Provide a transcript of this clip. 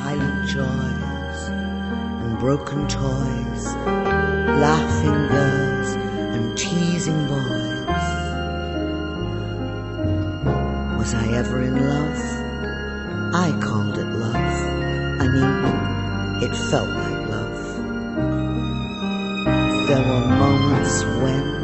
silent joys and broken toys, laughing girls and teasing boys. Was I ever in love? I called it love. I mean, it felt like love. There were moments when